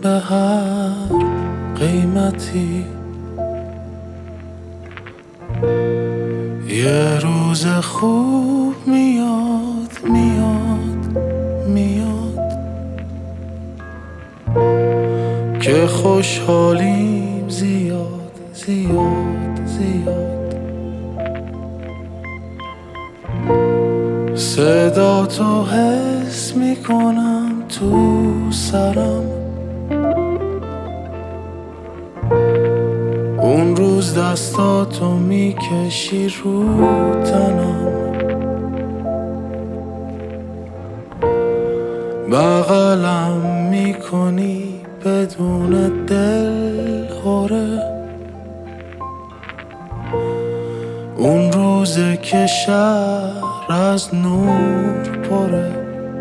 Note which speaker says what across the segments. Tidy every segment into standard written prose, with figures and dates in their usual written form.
Speaker 1: به هر قیمتی. یه روز خوب میاد میاد میاد که خوشحالیم زیاد زیاد زیاد. صدا تو حس میکنم تو سرم، اون روز دستاتو میکشی رو تنم، بغلم میکنی بدون دل هوره. اون روزه که شهر از نور پره،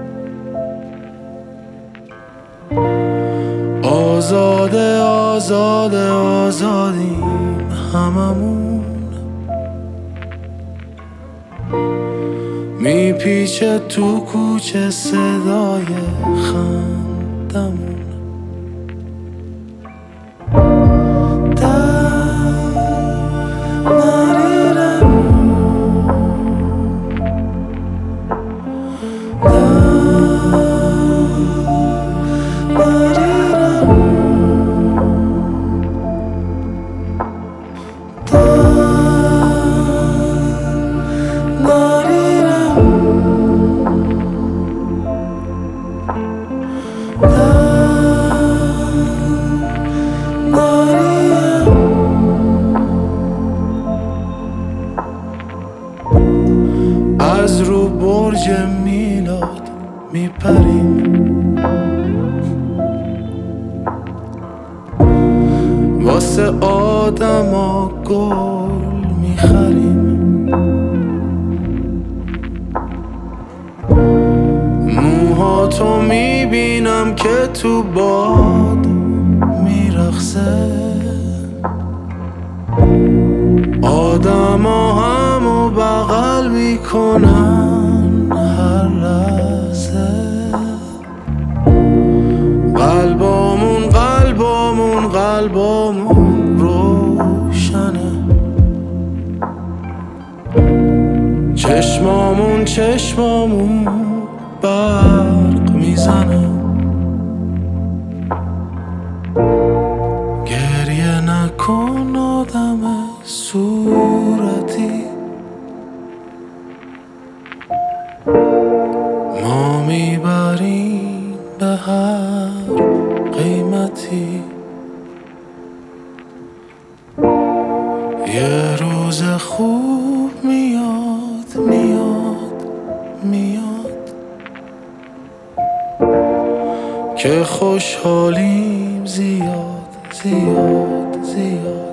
Speaker 1: آزاده آزاده آزادیم هممون. میپیچه تو کوچه صدای خندمون. از رو برج میلاد میپریم، واسه آدما گل میخریم. موهاتو میبینم که تو باد میرقصه، آدما همو بغل میکنن هر لحظه. قلبامون قلبامون قلبامون روشنه، چشمامون چشمامون برق میزنه. گریه نکن آدم صورتی، ما میبریم به هر قیمتی. یه روز خوب میاد میاد میاد که خوشحالیم زیاد زیاد زیاد.